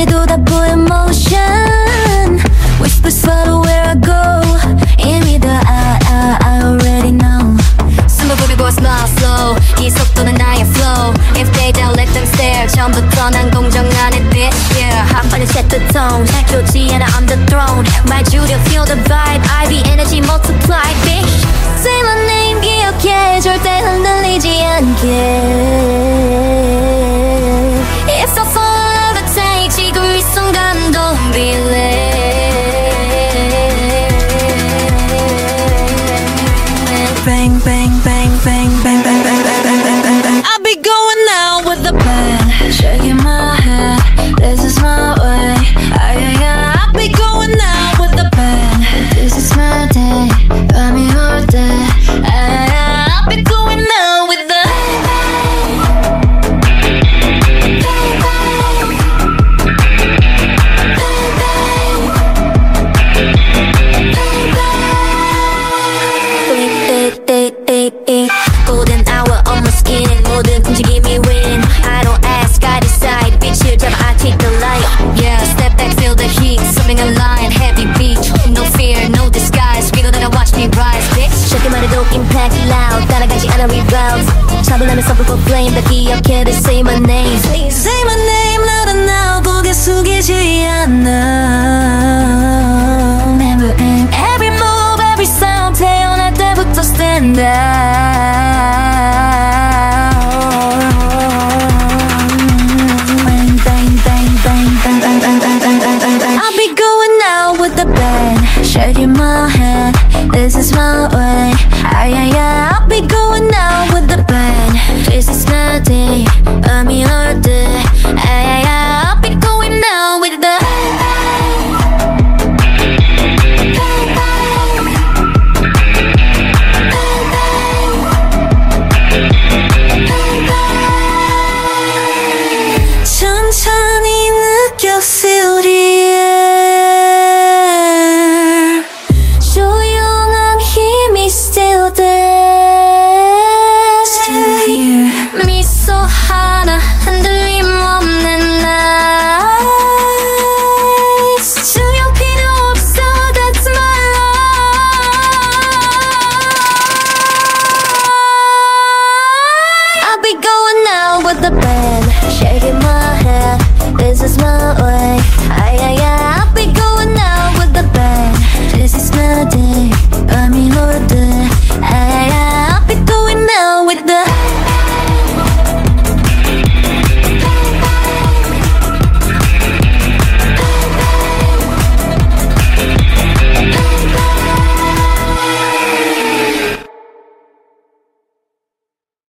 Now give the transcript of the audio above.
거리도 다 보여 motion Whispers follow where I go 이미 다 I already know 숨을 부비고 smile slow 이 속도는 나의 flow If they don't let them stare 처음부터 난 공정한 애 bitch yeah 한 번에 set the tone 잘 좋지 않아 I'm the throne 말 줄여 feel the vibe IB energy multiply bitch Say my name 기억해 절대 흔들리지 않게 It's all all it takes 지금 이 순간 don't be late Bang bang bang bang bang bang bang bang bang bang bang I'll be going out with the band Shaking my head This is my way I'll be going out with the band This is my day 밤이 올 때 I'll be going out with the Golden hour on my skin 모든 움직임이 win I don't ask I decide 빛을 잡아 I take the light Yeah step back feel the heat Swimming a line heavy beat No fear no disguise 위로 날아 watch me rise bitch 쉽게 말해도 impact loud 따라가지 않아 rebound 차분하면 선불고 flame 다 기억해 they say my name